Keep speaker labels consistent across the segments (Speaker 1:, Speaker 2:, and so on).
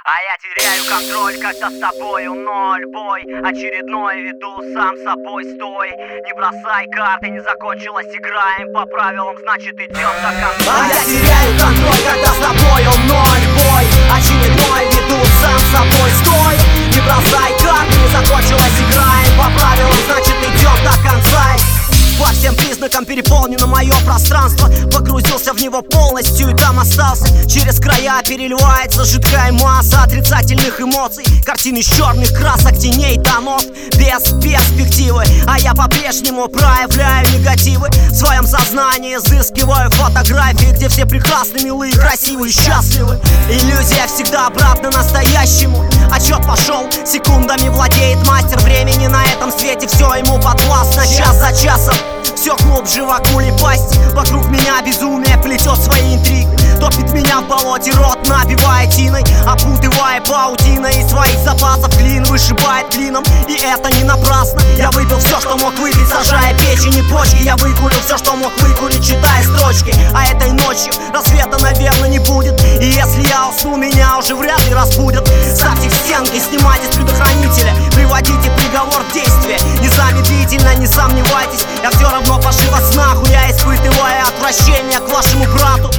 Speaker 1: А я теряю контроль, когда с тобою ноль бой. Очередной веду, сам собой стой. Не бросай карты, не закончилась, играем по правилам, значит идем до конца.
Speaker 2: А я теряю контроль, когда с тобою ноль бой. Очередной веду, сам собой стой. Не бросай карты, не закончилась, играем по правилам, значит идем до конца. По всем признакам переполнено мое пространство. Погрузился в него полностью и там остался. Через края переливается жидкая масса отрицательных эмоций. Картины из черных красок, теней, тонов, без перспективы. А я по-прежнему проявляю негативы. В своем сознании изыскиваю фотографии, где все прекрасны, милые, красивые, счастливы. Иллюзия всегда обратно настоящему. Отчет пошел, секундами владеет мастер времени на этом свете. Все ему подвластно, час за часом. Все глубже в акуле пасть. Вокруг меня безумие плетет свои интриги. Топит меня в болоте рот, набивая тиной, опутывая паутиной. Из своих запасов клин вышибает клином. И это не напрасно. Я выпил все, что мог выпить, сажая печень и почки. Я выкурил все, что мог выкурить, читая строчки. А этой ночью рассвета, наверное, не будет. И если я усну, меня уже вряд ли разбудят. Ставьте в стенки, снимайте с предохранителя, приводите приговор в действие. Незамедлительно, не сомневайтесь, я все равно пошлю вас нахуй. Я испытываю отвращение к вашему брату.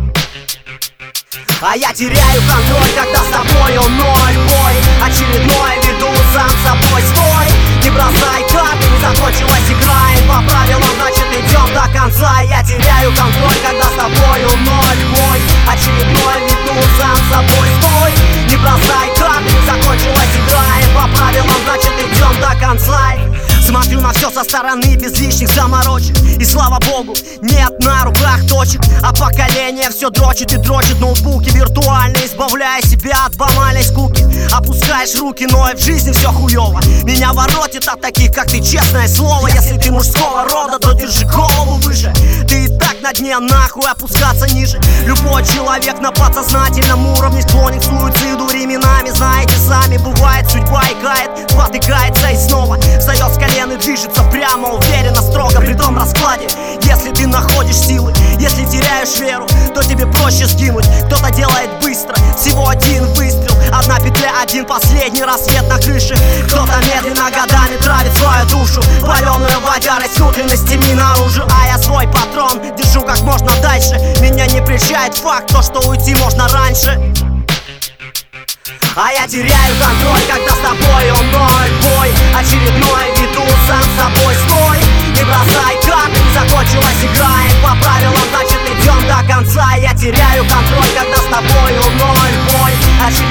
Speaker 2: А я теряю контроль, когда с тобою ноль бой. Очередной веду, сам собой стой. Не бросай карты, не закончилась, играем по правилам, значит идем до конца. Я теряю контроль, когда с тобою ноль бой. Очередной веду, сам собой стой. Не бросай карты, не закончилась, играем по правилам, значит идем до конца. Смотрю на все со стороны, без лишних заморочек. И слава богу, нет на руках точек. А поколение все дрочит и дрочит ноутбуки виртуально, избавляя себя от банальной скуки. Опускаешь руки, но и в жизни все хуево. Меня воротит от таких, как ты, честное слово. Если ты мужского рода, то держи голову выше. Ты и так на дне, нахуй опускаться ниже. Любой человек на подсознательном уровне склонен к суициду временами. Знаете сами, бывает, судьба играет, спотыкается и снова встает с колен и движется прямо, уверенно, строго при том раскладе. Если ты находишь силы, если теряешь веру, то тебе проще сгинуть. Кто-то делает быстро, всего один выстрел, одна петля, один последний рассвет на крыше. Кто-то медленно годами травит свою душу, паленую водярой с внутренностями наружу. А я свой патрон держу как можно дальше. Меня не прельщает факт, то что уйти можно раньше. А я теряю контроль, когда с тобою ноль бой. Очередной веду, сам собой стой. Не бросай карты, не закончилась, играем по правилам, значит идем до конца. Я теряю контроль, когда с тобою ноль бой.